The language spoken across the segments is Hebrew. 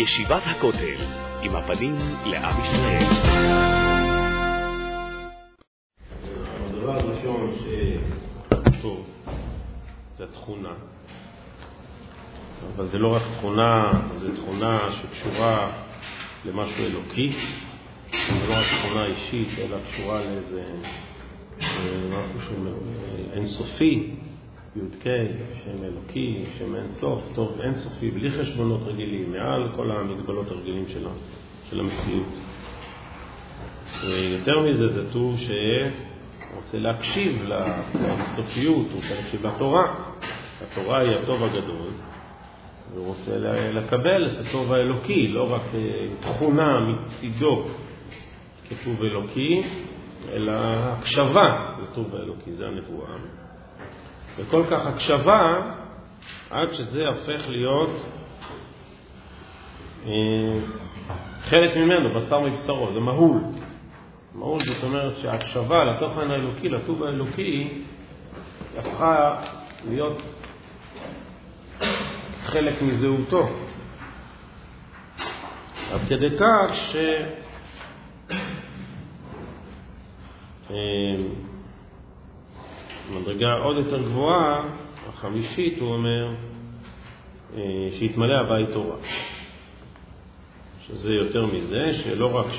ישיבת הכותל, עם הפנים לעם ישראל. הדבר הראשון שטוב, זה התכונה. אבל זה לא רק תכונה, זה תכונה שקשורה למשהו אלוקי. זה לא רק תכונה אישית, אלא קשורה לאיזה משהו שהוא אינסופי, י"ק, שם אלוקי, שם אינסוף, טוב אינסופי, בלי חשבונות רגילים, מעל כל המגבלות הרגילים של המציאות. יותר מזה, זה טוב שרוצה להקשיב לאינסופיות, הוא רוצה להקשיב לתורה. התורה היא הטוב הגדול, והוא רוצה לקבל את הטוב האלוקי, לא רק תכונה מצידו כטוב אלוקי, אלא הקשבה לטוב האלוקי, זה הנבואה. וכל כך הקשבה עד שזה הופך להיות חלק ממנו, בשר מבשרו, זה מהול. מהול זאת אומרת שההקשבה לתוכן האלוקי, לטוב האלוקי, הפכה להיות חלק מזהותו. עד כדי כך מדרגה עוד יותר גבוהה, החמישית, הוא אומר, שהתמלא הבית תורה. שזה יותר מזה, שלא רק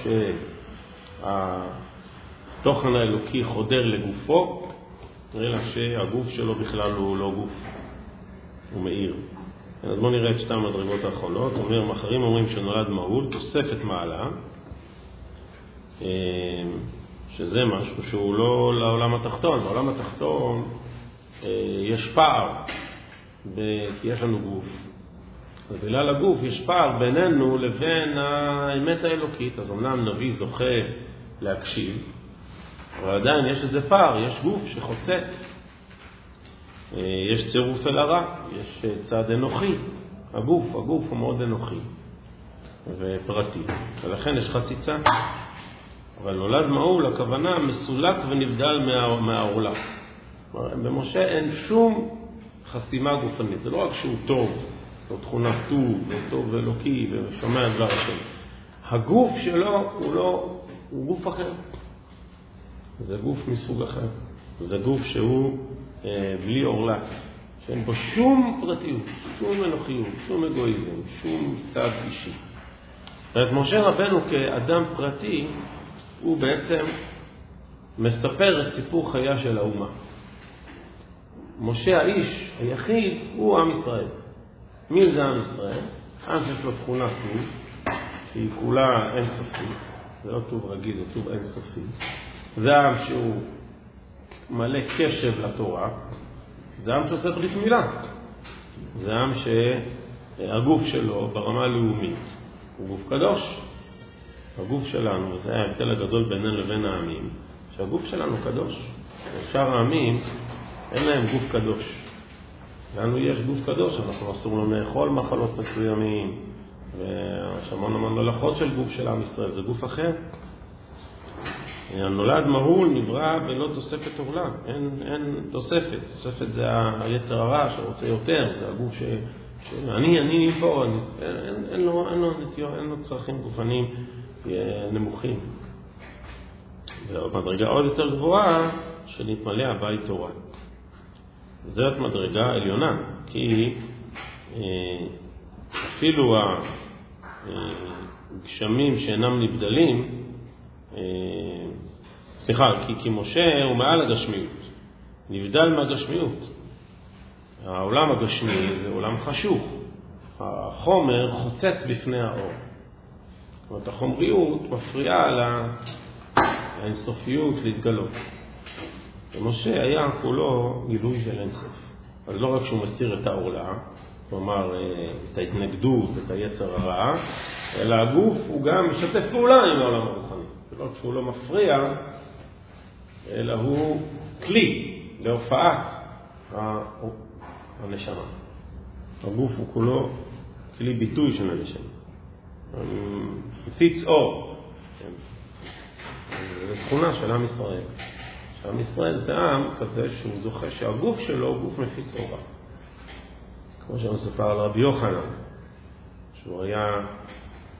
שהתוכן האלוקי חודר לגופו, אלא שהגוף שלו בכלל הוא לא גוף, הוא מאיר. אז בואו נראה את שתי המדרגות האחרונות. הוא אומר, אחרים אומרים שנולד מהול, תוספת מעלה, שזה משהו שהוא לא לעולם התחתון. בעולם התחתון יש פער, כי יש לנו גוף. ובגלל הגוף יש פער בינינו לבין האמת האלוקית. אז אמנם נביא זוכה להקשיב, אבל עדיין יש איזה פער, יש גוף שחוצץ. יש צירוף אל הרע, יש צד אנוכי. הגוף הוא מאוד אנוכי ופרטי, ולכן יש חציצה. אבל נולד מהול, הכוונה מסולק ונבדל מהעורלה. במשה אין שום חסימה גופנית. זה לא רק שהוא טוב, זו תכונה טוב, טוב אלוקי ושומע דבר השם. הגוף שלו הוא גוף אחר. זה גוף מסוג אחר. זה גוף שהוא בלי עורלה, שאין בו שום פרטיות, שום אנוכיות, שום אגואיזם, שום צד אישי. ואת משה רבנו כאדם פרטי, הוא בעצם מספר את סיפור חייה של האומה. משה האיש היחיד הוא עם ישראל. מי זה עם ישראל? עם שיש לו תכונה טוב, שהיא כולה אינסופית. זה לא טוב רגיל, זה טוב אינסופי. זה עם שהוא מלא קשב לתורה. זה עם שעושה ברית מילה. זה עם שהגוף שלו ברמה הלאומית הוא גוף קדוש. הגוף שלנו, וזה ההבדל הגדול בינינו לבין העמים, שהגוף שלנו קדוש. שאר העמים אין להם גוף קדוש. לנו יש גוף קדוש, אנחנו אסור לנו לאכול מחלות מסוימים, ויש המון הלכות של גוף של עם ישראל, זה גוף אחר. הנולד מהול נברא בלא תוספת עורלה, אין תוספת. תוספת זה היתר הרע שרוצה יותר, זה הגוף אני פה, אין לו צרכים גופניים נמוכים. ומדרגה עוד יותר גבוהה שנתמלא הבית תורה. זאת מדרגה עליונה, כי אפילו הגשמים שאינם נבדלים, כי משה הוא מעל הגשמיות, נבדל מהגשמיות. העולם הגשמי זה עולם חשוך, החומר חוצץ בפני האור. זאת אומרת, החומריות מפריעה לאינסופיות להתגלות. ומשה היה כולו גילוי של אינסוף. אז לא רק שהוא מסתיר את העורלה, כלומר את ההתנגדות, את היצר הרע, אלא הגוף הוא גם משתף פעולה עם העולם הרוחני. לא רק שהוא לא מפריע, אלא הוא כלי להופעת הנשמה. הגוף הוא כולו כלי ביטוי של הנשמה. מפיץ אור. זו תכונה של עם ישראל. עם ישראל זה עם כזה שהוא זוכה שהגוף שלו הוא גוף מפיץ אורה. כמו שמספר על רבי יוחנן, שהוא היה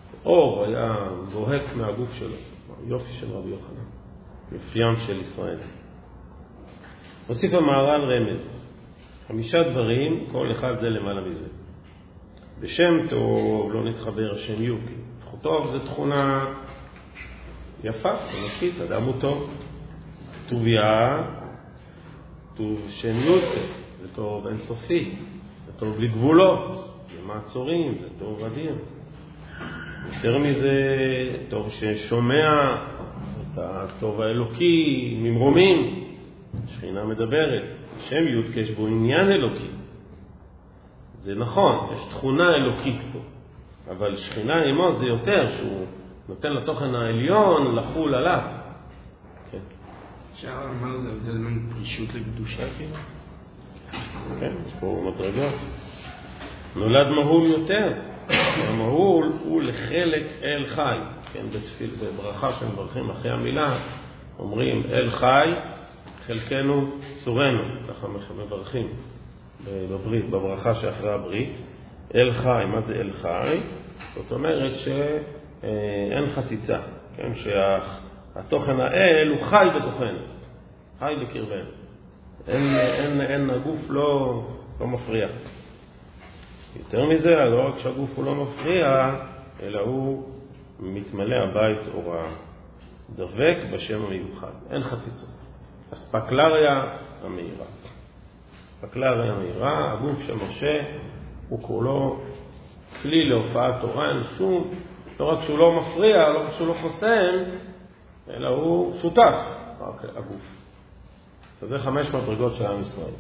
אור היה בוהק מהגוף שלו, יופי של רבי יוחנן, יופיים של ישראל. הוסיף המהר"ל רמז, 5 דברים, כל אחד זה למעלה מזה. בשם טוב לא נתחבר השם יוקי. טוב זה תכונה יפה, אנושית, אדם הוא טוב. טוביה, טוב שם יוקי, זה טוב אינסופי, זה טוב בלי גבולות, זה מעצורים, זה טוב אדיר. יותר מזה, טוב ששומע את הטוב האלוקי ממרומים, שכינה מדברת, שם יוקי יש בו עניין אלוקי. זה נכון, יש תכונה אלוקית פה, אבל שכינה עמו זה יותר, שהוא נותן לתוכן העליון לחול עליו. כן. אפשר לומר זה הבדל בין פרישות לקדושה כאילו? כן, יש פה מדרגות. נולד מהול יותר, המהול הוא לחלק אל חי. כן, בברכה שמברכים אחרי המילה, אומרים אל חי, חלקנו צורנו, ככה מברכים. בברית, בברכה שאחרי הברית, אל חי, מה זה אל חי? זאת אומרת שאין חציצה, כן? שהתוכן האל הוא חי בתוכנו, חי בקרבנו. אין הגוף לא מפריע. יותר מזה, לא רק שהגוף הוא לא מפריע, אלא הוא מתמלא הבית אורה, דבק בשם המיוחד, אין חציצות. אספקלריה המהירה. אספקלריה המהירה, הגוף של משה הוא כולו כלי להופעת תורה, אין שום, לא רק שהוא לא מפריע, לא רק שהוא לא חוסם, אלא הוא שותף, רק הגוף. זה 5 מדרגות של עם ישראל.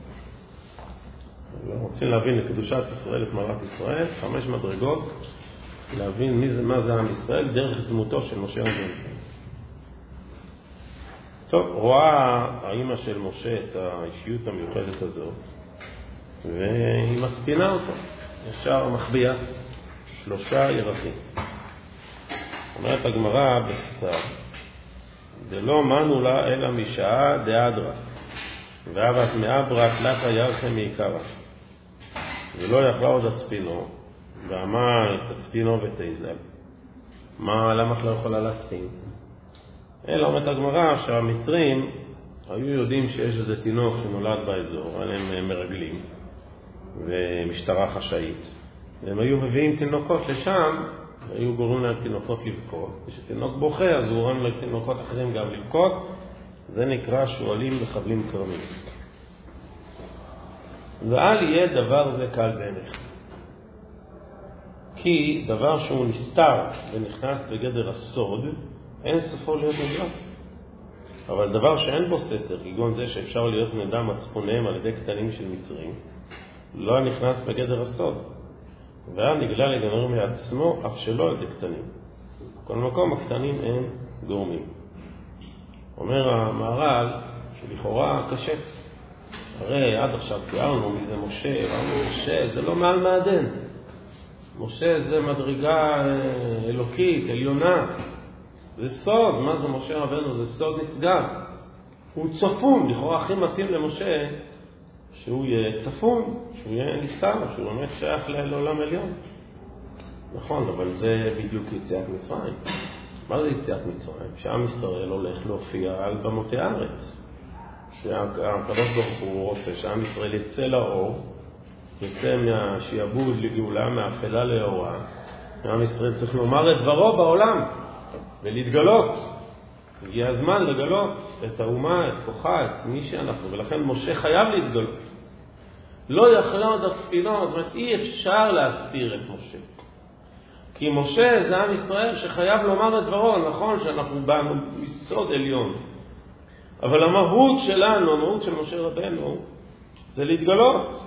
רוצים להבין לקדושת ישראל, את מלאת ישראל, 5 מדרגות, להבין מה זה עם ישראל דרך דמותו של משה רבנו. טוב, רואה האמא של משה את האישיות המיוחדת הזאת, והיא מצפינה אותו, ישר מחביאה 3 ירחים. אומרת הגמרא בסתר, דלא מנו לה אלא משעה דאדרה, ואבת מאברת לכה ירחם מעיקרה. ולא יכלה עוד הצפינו, ואמר תצפינו ותיזל. למה לא יכולה להצפין? אלא אומרת הגמרא שהמצרים היו יודעים שיש איזה תינוק שנולד באזור, הם מרגלים ומשטרה חשאית, והם היו מביאים תינוקות לשם, היו גורמים להם תינוקות לבכות, כשתינוק בוכה אז הוא גורם לתינוקות אחרים גם לבכות, זה נקרא שואלים וחבלים קרמים. ואל יהיה דבר זה קל בעיניך, כי דבר שהוא נסתר ונכנס בגדר הסוד אין סופו להיות נדלק. אבל דבר שאין בו סתר, כגון זה שאפשר להיות נדע מצפוניהם על ידי קטנים של מצרים, לא נכנס בגדר הסוד, והיה נגלה לגמרי מעצמו אף שלא על ידי קטנים. בכל מקום הקטנים הם גורמים. אומר המהר"ל שלכאורה קשה, הרי עד עכשיו תיארנו מי זה משה, משה זה לא מעל מעדן, משה זה מדרגה אלוקית, עליונה, זה סוד. מה זה משה רבנו? זה סוד נשגב, הוא צפון. לכאורה הכי מתאים למשה שהוא יהיה צפון, שהוא יהיה נסתר, שהוא באמת שייך לעולם עליון. נכון, אבל זה בדיוק יציאת מצרים. מה זה יציאת מצרים? שעם ישראל הולך להופיע על במותי הארץ, שהקדוש ברוך הוא רוצה שעם ישראל יצא לאור, יצא מהשיעבוד לגאולה, מאפלה לאורה. עם ישראל צריך לומר את דברו בעולם ולהתגלות. הגיע הזמן לגלות את האומה, את כוחה, את מי שאנחנו, ולכן משה חייב להתגלות. לא יכלה עוד הצפינות, זאת אומרת אי אפשר להסתיר את משה, כי משה זה עם ישראל שחייב לומר את דברו. נכון שאנחנו באנו מסוד עליון, אבל המהות שלנו, המהות של משה רבנו זה להתגלות.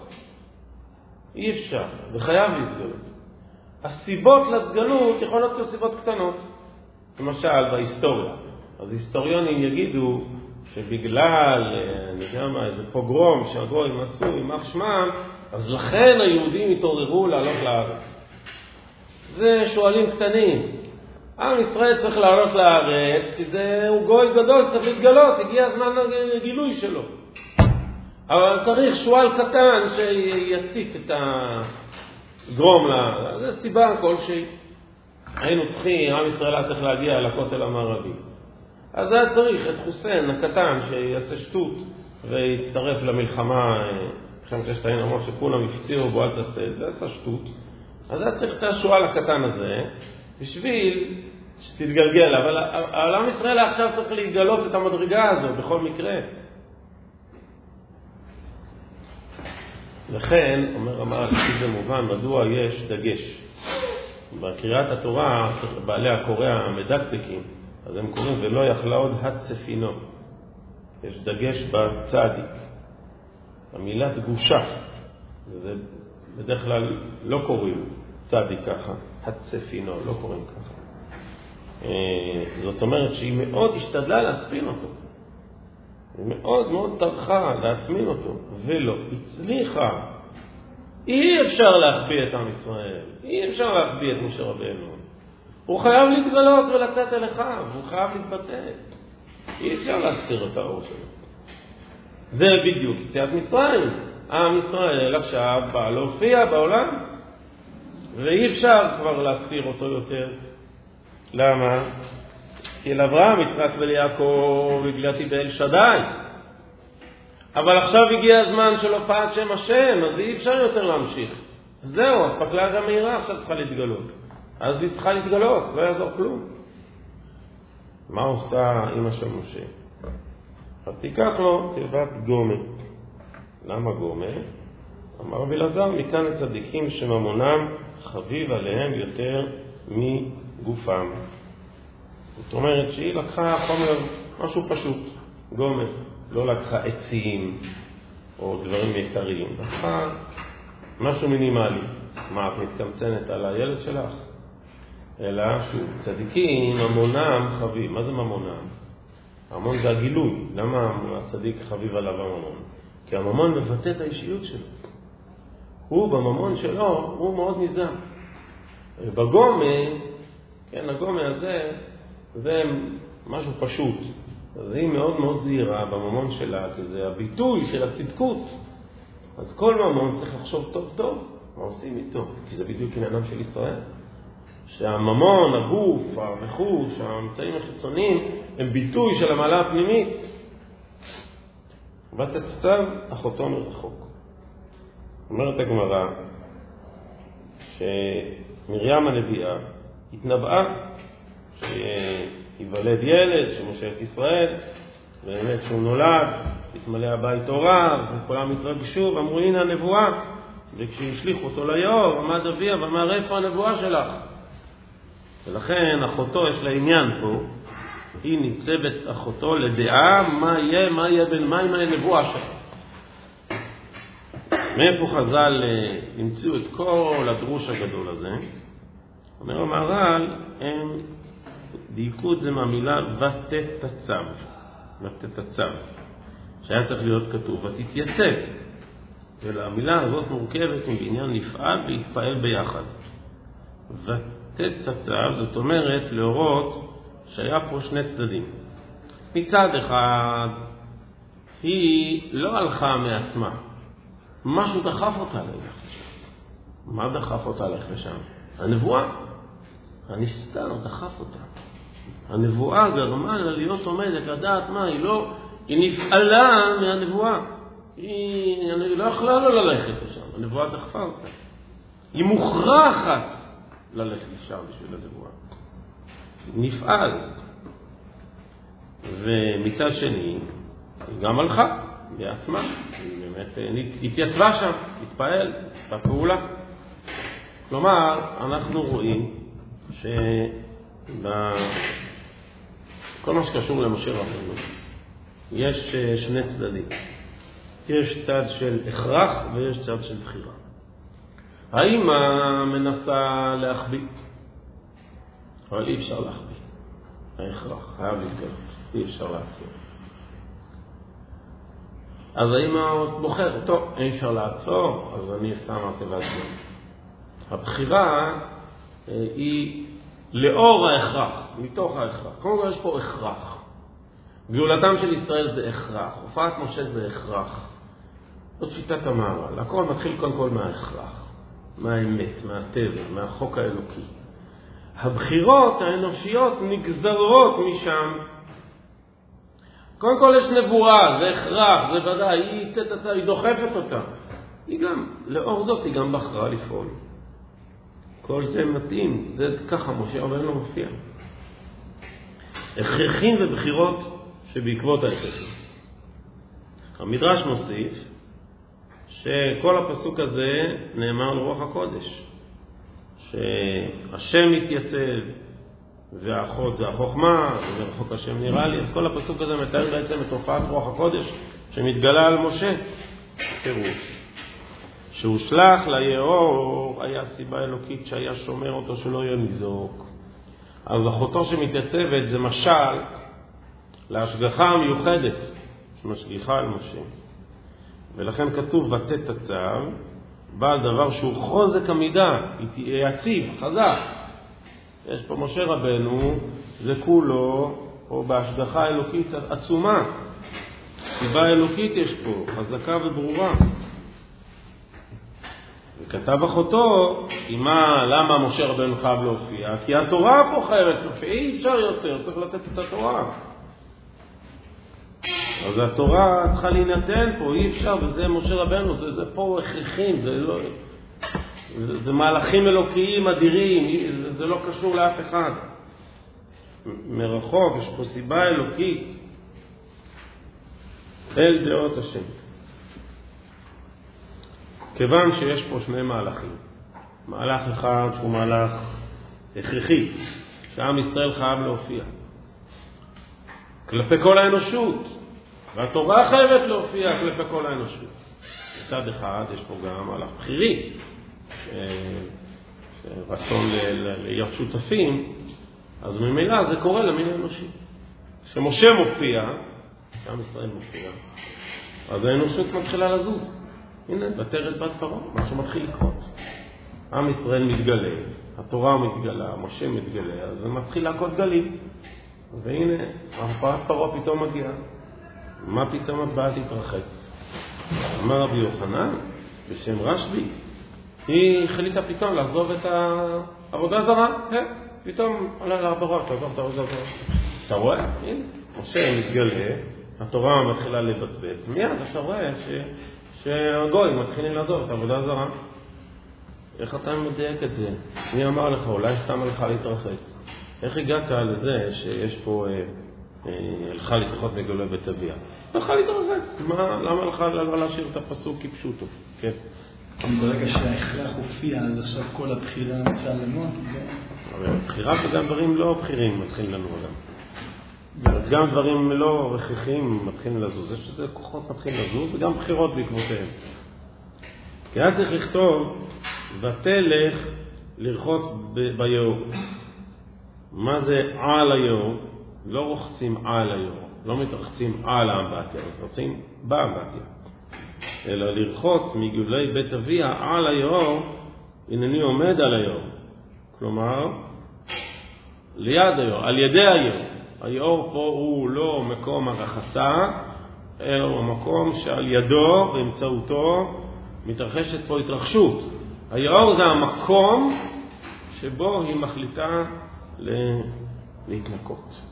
אי אפשר, זה חייב להתגלות. הסיבות להתגלות יכולות להיות סיבות קטנות, למשל בהיסטוריה. אז היסטוריונים יגידו שבגלל, אני יודע מה, איזה פוגרום שהגויים עשו יימח שמם, אז לכן היהודים התעוררו לעלות לארץ. זה שואלים קטנים. עם ישראל צריך לעלות לארץ כי הוא גוי גדול, צריך להתגלות, הגיע הזמן לגילוי שלו. אבל צריך שואל קטן שיציק את הגרום זה סיבה כלשהי. היינו צריכים, עם ישראל היה צריך להגיע לכותל המערבי. אז היה צריך את חוסיין הקטן שיעשה שטות ויצטרף למלחמה, מלחמת ששת הימים, שכולם הפציעו בו אל תעשה, זה עשה שטות. אז היה צריך את השועל הקטן הזה בשביל שתתגלגל, אבל עם ישראל עכשיו צריך להתגלות את המדרגה הזו בכל מקרה. לכן, אומר המהר"ל, זה מובן, מדוע יש דגש. בקריאת התורה, בעלי הקורא המדקדקים, אז הם קוראים ולא יכלה עוד הצפינו. יש דגש בצדיק. המילה דגושה, זה בדרך כלל לא קוראים צדיק ככה, הצפינו, לא קוראים ככה. זאת אומרת שהיא מאוד השתדלה להצפין אותו. היא מאוד מאוד טרחה להצמין אותו, ולא הצליחה. אי אפשר להחביא את עם ישראל, אי אפשר להחביא את משה רבנו. הוא חייב להתגלות ולצאת אל אחיו, הוא חייב להתבטא. אי אפשר להסתיר את האור שלו. זה בדיוק יציאת מצרים. עם ישראל עכשיו בא להופיע בעולם, ואי אפשר כבר להסתיר אותו יותר. למה? כי אל אברהם, יצחק וליעקב הגלתי באל שדי. אבל עכשיו הגיע הזמן של הופעת שם השם, אז אי אפשר יותר להמשיך. זהו, אספקלריה מהירה עכשיו צריכה להתגלות. אז היא צריכה להתגלות, לא יעזור כלום. מה עושה אמא של משה? אז תיקח לו תיבת גומה. למה גומה? אמר רבי אלעזר, מכאן הצדיקים שממונם חביב עליהם יותר מגופם. זאת אומרת שהיא לקחה חומר, משהו פשוט, גומה. לא לקחה עצים או דברים יקרים, לקחה משהו מינימלי. מה, את מתקמצנת על הילד שלך? אלא שהוא צדיקים, ממונם חביב. מה זה ממונם? המון זה הגילוי. למה הצדיק חביב עליו הממון? כי הממון מבטא את האישיות שלו. הוא בממון שלו, הוא מאוד נזהר. בגומה, כן, הגומה הזה, זה משהו פשוט. אז היא מאוד מאוד זהירה בממון שלה, כי זה הביטוי של הצדקות. אז כל ממון צריך לחשוב טוב טוב, מה עושים איתו? כי זה בדיוק עניינם של ישראל. שהממון, הגוף, הרכוש, האמצעים החיצוניים, הם ביטוי של המעלה הפנימית. ותצב אחותו מרחוק. אומרת הגמרא, שמרים הנביאה התנבאה שיוולד ילד, שמשה את ישראל, באמת שהוא נולד, התמלא הבית תורה, וכולם התרגשו, ואמרו הנה הנבואה, וכשהשליחו אותו ליאור, עמד אביה ואמר איפה הנבואה שלך? ולכן אחותו יש לה עניין פה, היא ניצבת אחותו לדעה מה יהיה בין מה עם הנבואה שלה. מאיפה חז"ל המציאו את כל הדרוש הגדול הזה? אומר המהר"ל, הם דייקו את זה מהמילה ותתצב, שהיה צריך להיות כתוב ותתייצב, והמילה הזאת מורכבת מבעניין נפעל והתפעל ביחד. ותתצב, זאת אומרת להורות שהיה פה שני צדדים. מצד אחד היא לא הלכה מעצמה, משהו דחף אותה ללכת. מה דחף אותה ללכת לשם? הנבואה. הנסתר דחף אותה. הנבואה גרמה לה להיות עומדת, לדעת מה, היא נפעלה מהנבואה. היא לא יכלה לא ללכת לשם, הנבואה דחפה אותה. היא מוכרחת ללכת לשם בשביל הנבואה. נפעל. ומצד שני, היא גם הלכה בעצמה. היא באמת התייצבה שם, התפעל, עשתה פעולה. כלומר, אנחנו רואים כל מה שקשור למשה רבנו, יש שני צדדים. יש צד של הכרח ויש צד של בחירה. האמא מנסה להחביא, אבל אי אפשר להחביא. ההכרח חייב להתגלות, אי אפשר לעצור. אז האמא בוחרת, טוב, אי אפשר לעצור, אז אני שם התיבת גומה. הבחירה היא לאור ההכרח, מתוך ההכרח. קודם כל יש פה הכרח. גאולתם של ישראל זה הכרח, הופעת משה זה הכרח. זאת שיטת המהר"ל. הכל מתחיל קודם כל מההכרח, מהאמת, מהטבע, מהחוק האלוקי. הבחירות האנושיות נגזרות משם. קודם כל יש נבואה, זה הכרח, זה ודאי, היא דוחפת אותה. היא גם, לאור זאת היא גם בחרה לפעול. כל זה מתאים, זה ככה משה רבנו מופיע. הכרחים ובחירות שבעקבות ההכרחים. המדרש מוסיף שכל הפסוק הזה נאמר לרוח הקודש. שהשם מתייצב והאחות זה החוכמה, ורחוק השם נראה לי. אז כל הפסוק הזה מתאר בעצם את הופעת רוח הקודש שמתגלה על משה. פירוש. שהוא שלח ליאור היה סיבה אלוקית שהיה שומר אותו שלא יהיה ניזוק. אז אחותו שמתייצבת זה משל להשגחה המיוחדת שמשגיחה על משה. ולכן כתוב ותת הצו, בעל דבר שהוא חוזק המידה, יציב, חזק. יש פה משה רבנו, זה כולו, או בהשגחה אלוקית עצומה. סיבה אלוקית יש פה, חזקה וברורה. וכתב אחותו, למה משה רבנו חייב להופיע? כי התורה פה חייבת להופיע, אי אפשר יותר, צריך לתת את התורה. אז התורה צריכה להינתן פה, אי אפשר, וזה משה רבנו, זה פה הכרחים, זה מהלכים אלוקיים אדירים, זה לא קשור לאף אחד. מרחוק, יש פה סיבה אלוקית, אל דעות השם. כיוון שיש פה שני מהלכים, מהלך אחד שהוא מהלך הכרחי, שעם ישראל חייב להופיע כלפי כל האנושות, והתורה חייבת להופיע כלפי כל האנושות. מצד אחד יש פה גם מהלך בחירי, רצון להיות שותפים, אז ממילא זה קורה למין האנושי. כשמשה מופיע, שעם ישראל מופיע, אז האנושות מתחילה לזוז. הנה, בתרת בת פרעה, משהו מתחיל לקרות. עם ישראל מתגלה, התורה מתגלה, משה מתגלה, אז זה מתחיל להכות גלים. והנה, בת פרעה פתאום מגיעה. מה פתאום את באה להתרחץ? אמר רבי יוחנן, בשם רשב"י, היא החליטה פתאום לעזוב את העבודה זרה. פתאום עלה לה בראש, לעזוב את העבודה זרה. אתה רואה? הנה, משה מתגלה, התורה מתחילה לבצבץ. מיד אתה רואה שהגויים מתחילים לעזוב את העבודה הזרה. איך אתה מדייק את זה? מי אמר לך? אולי סתם הלכה להתרחץ. איך הגעת לזה שיש פה הלכה להתרחץ מגולי בית אביה? הלכה להתרחץ. למה הלכה להשאיר את הפסוק כפשוטו? כן. ברגע שההכרח הופיע, אז עכשיו כל הבחירה מתחילה לנוע? הבחירה וגם דברים לא בחירים מתחילים לנוע גם. גם דברים לא רכיחים מתחילים לזוז. יש שזה כוחות מתחילים לזוז וגם בחירות בעקבותיהם. כי אז צריך לכתוב ותלך לרחוץ ביאור. מה זה על היאור? לא רוחצים על היאור, לא מתרחצים על האמבטיה, מתרחצים באמבטיה. אלא לרחוץ מגולי בית אביה על היאור, הנני עומד על היאור. כלומר, ליד היאור, על ידי היאור. היאור פה הוא לא מקום הרחצה, אלא הוא המקום שעל ידו באמצעותו מתרחשת פה התרחשות. היאור זה המקום שבו היא מחליטה להתנקות.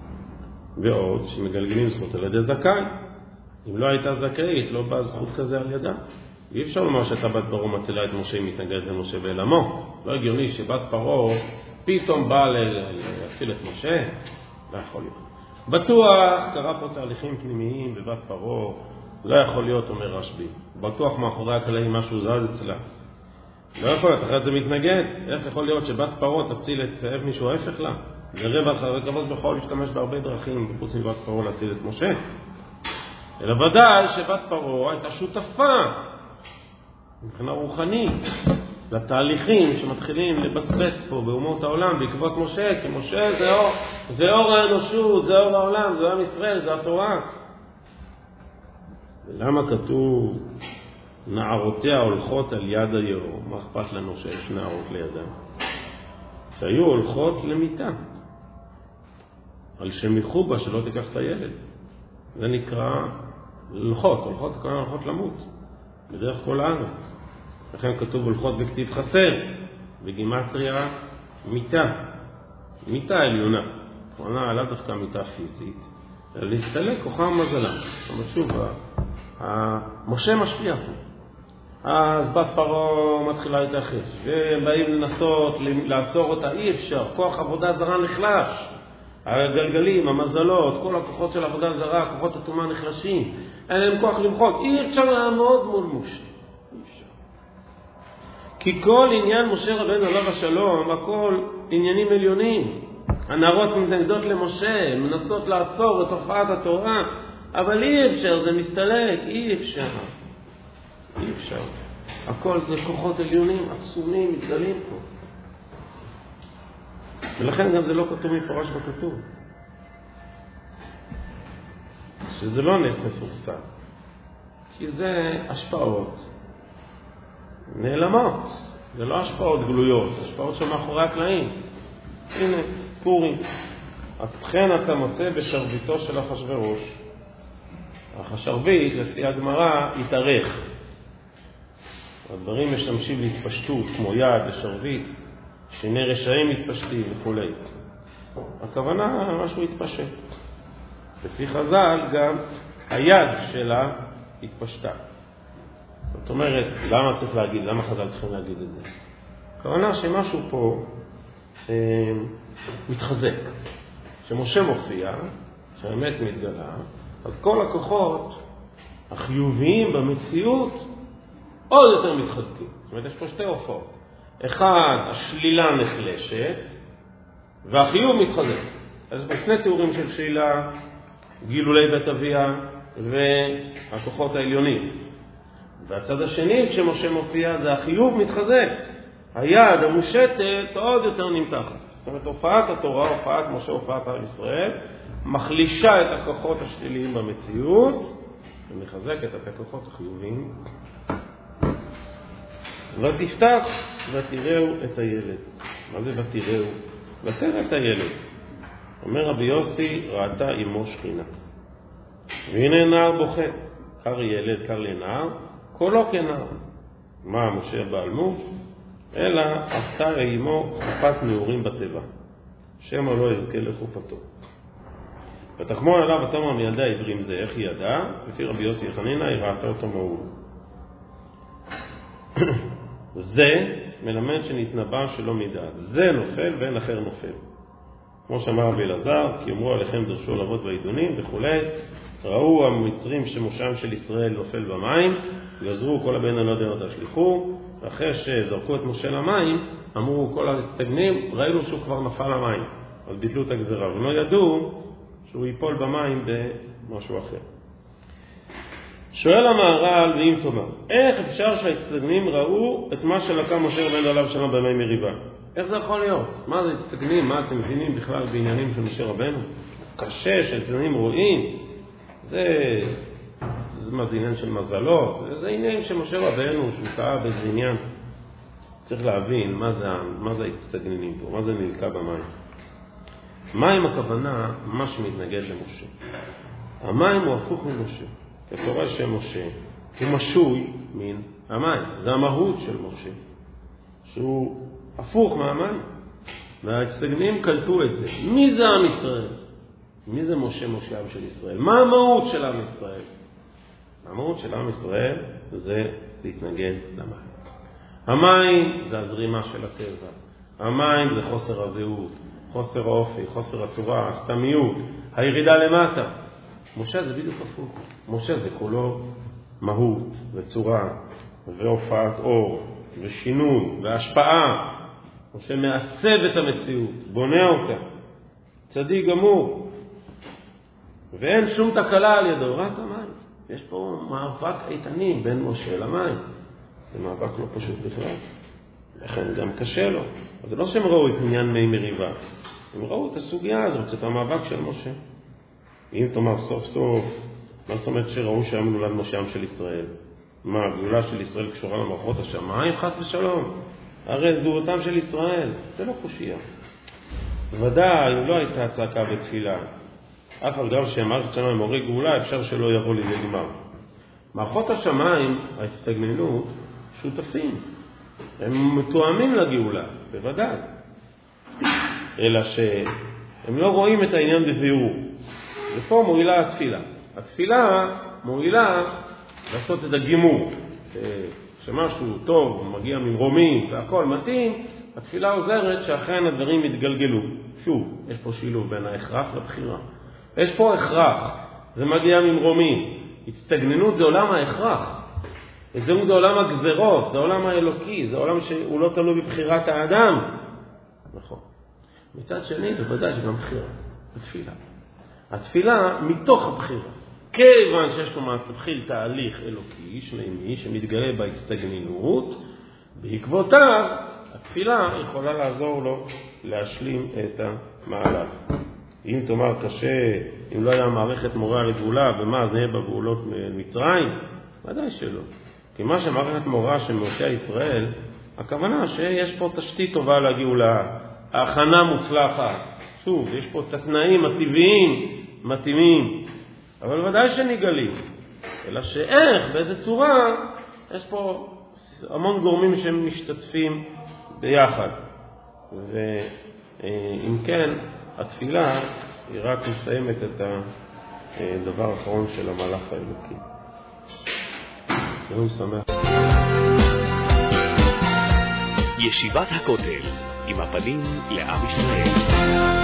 ועוד שמגלגלים זכות על ידי זכאי. אם לא הייתה זכאית, לא באה זכות כזה על ידה. אי אפשר לומר שאתה בת פרעה מצילה את משה, מתנגדת למשה ואלעמו. לא הגיוני שבת פרעה פתאום באה להציל את משה. לא יכול להיות. בטוח קרה פה תהליכים פנימיים בבת פרעה. לא יכול להיות, אומר רשב"י. בטוח מאחורי הקלעים משהו זז אצלה. לא יכול להיות, אחרת זה מתנגד. איך יכול להיות שבת פרעה תציל את מישהו ההפך לה? זה רווח, רכבות יכול להשתמש בהרבה דרכים חוץ מבת פרעה להציל את משה. אלא ודאי שבת פרעה הייתה שותפה מבחינה רוחנית לתהליכים שמתחילים לבצבץ פה באומות העולם בעקבות משה, כי משה זה אור האנושות, זה אור העולם, זה עם ישראל, זה התורה. ולמה כתוב נערותיה הולכות על יד היאור? מה אכפת לנו שיש נערות לידם? שהיו הולכות למיטה על שמיכו בה שלא תיקח את הילד. זה נקרא הולכות למות בדרך כל הארץ. לכן כתוב הולכות בכתיב חסר, בגימטריה מיטה עליונה, כלומר, לאו דווקא מיטה פיזית, אלא להסתלק כוחם ומזלם. אבל שוב, משה משפיע פה. אז בת פרעה מתחילה להתרחש, והם באים לנסות לעצור אותה, אי אפשר, כוח עבודה זרה נחלש. הגלגלים, המזלות, כל הכוחות של עבודה זרה, כוחות הטומאה נחלשים, אין להם כוח למחוק, אי אפשר לעמוד מול משה. כי כל עניין משה רבנו עליו השלום, הכל עניינים עליונים. הנערות מתנגדות למשה, מנסות לעצור את תופעת התורה, אבל אי אפשר, זה מסתלק, אי אפשר. הכל זה כוחות עליונים, עצומים, מתגלים פה. ולכן גם זה לא כתוב מפורש בכתוב. שזה לא נס מפורסם. כי זה השפעות נעלמות. זה לא השפעות גלויות, זה השפעות שמאחורי הקלעים. הנה, פורים. לכן אתה מוצא בשרביטו של אחשוורוש. השרביט, לפי הגמרא, התארך. הדברים משמשים להתפשטות, כמו יד ושרביט, שני רשעים מתפשטים וכו'. הכוונה, משהו התפשט. לפי חז"ל, גם היד שלה התפשטה. זאת אומרת, למה צריך להגיד? למה חז"ל צריכים להגיד את זה? הכוונה שמשהו פה מתחזק. שמשה מופיע, שהאמת מתגלה, אז כל הכוחות החיוביים במציאות עוד יותר מתחזקים. זאת אומרת, יש פה שתי הופעות. אחד, השלילה נחלשת, והחיוב מתחזק. אז יש שני תיאורים של שלילה, גילולי בית אביה והכוחות העליונים. והצד השני, כשמשה מופיע, זה החיוב מתחזק. היד המושטת עוד יותר נמתחת. זאת אומרת, הופעת התורה, הופעת משה, הופעת עם ישראל, מחלישה את הכוחות השליליים במציאות, ומחזקת את הכוחות החיוביים. ותפתח ותראו את הילד. מה זה ותראו? ותרא את הילד. אומר רבי יוסי, ראתה אמו שכינה. והנה נער בוכה. קר ילד, קר לנער, קולו כנער. מה משה בעלמו? אלא עשתה אמו חופת נעורים בטבע. שמא לא יזכה לחופתו. ותחמור עליו ותאמר מילדה עברים זה, איך היא ידעה? לפי רבי יוסי חנינא, היא ראתה אותו מהול. זה מלמד שנתנבא שלא מדעת. זה נופל ואין אחר נופל. כמו שאמר רבי אלעזר, כי אמרו עליכם דרשו לעבוד בעידונים וכולי, ראו המצרים שמושם של ישראל נופל במים, גזרו כל הבן הנודע תשליחו, ואחרי שזרקו את משה למים, אמרו כל הסתגנים, ראינו שהוא כבר נפל למים, אז ביטלו את הגזרה, ולא ידעו שהוא ייפול במים במשהו אחר. שואל המהר"ל, ואם תאמר, איך אפשר שההסתגנים ראו את מה שלקה משה רבנו עליו שלום במי מריבה? איך זה יכול להיות? מה זה הסתגנים? מה אתם מבינים בכלל בעניינים של משה רבנו? קשה שההסתגנים רואים. זה עניין של מזלות. זה עניין של משה רבנו שהוא טעה באיזה עניין. צריך להבין מה זה ההסתגנים פה, מה זה נלקה במים. מים הכוונה מה שמתנגד למשה. המים הוא הפוך ממשה. כתורה שמשה הוא משוי מן המים. זה המהות של משה. שהוא הפוך מהמים. וההסתגנים קלטו את זה. מי זה עם ישראל? מי זה משה מושיעם של ישראל? מה המהות של עם ישראל? המהות של עם ישראל זה להתנגד למים. המים זה הזרימה של הטבע. המים זה חוסר הזהות, חוסר האופי, חוסר הצורה, הסתמיות, הירידה למטה. משה זה בדיוק הפוך. משה זה כולו מהות וצורה והופעת אור ושינוי והשפעה. משה מעצב את המציאות, בונה אותה. צדיק גמור. ואין שום תקלה על ידו, רק המים. יש פה מאבק איתני בין משה למים. זה מאבק לא פשוט בכלל. לכן גם קשה לו. אבל זה לא שהם ראו את עניין מי מריבה. הם ראו את הסוגיה הזאת, את המאבק של משה. אם תאמר סוף סוף, מה זאת אומרת שראו שם נולד משה של ישראל? מה, הגאולה של ישראל קשורה למערכות השמיים? חס ושלום. הרי גדולתם של ישראל. זה לא קושיה. ודאי, לא הייתה צעקה בתפילה. אף על גב שמערכת שמיים מורה גאולה, אפשר שלא יבוא לידי גמר. מערכות השמיים, ההסתגננות, שותפים. הם מתואמים לגאולה, בוודאי. אלא שהם לא רואים את העניין בבירור. ופה מועילה התפילה. התפילה מועילה לעשות את הגימור. שמשהו טוב, מגיע ממרומים והכל מתאים, התפילה עוזרת שאכן הדברים יתגלגלו. שוב, יש פה שילוב בין ההכרח לבחירה. יש פה הכרח, זה מגיע ממרומים. הצטגננות זה עולם ההכרח. זה עולם הגזרות, זה עולם האלוקי, זה עולם שהוא לא תלוי בבחירת האדם. נכון. מצד שני, בוודאי שגם בחירה, בתפילה. התפילה מתוך הבחירה. כיוון שיש פה מתחיל תהליך אלוקי, שמימי, שמתגלה בהצטגננות, בעקבותיו, התפילה יכולה לעזור לו להשלים את המהלך. אם תאמר קשה, אם לא היה מערכת מורה לגאולה, ומה, אז נהיה בגאולות מצרים? ודאי שלא. כי מה שמערכת מורה שמאותי ישראל, הכוונה שיש פה תשתית טובה לגאולה, ההכנה מוצלחת. שוב, יש פה את התנאים הטבעיים, מתאימים, אבל ודאי שניגלים. אלא שאיך, באיזה צורה, יש פה המון גורמים שהם משתתפים ביחד. ואם כן, התפילה היא רק מסיימת את הדבר האחרון של המהלך האלוקי. יום שמח. ישיבת הכותל עם הפנים לעם ישראל.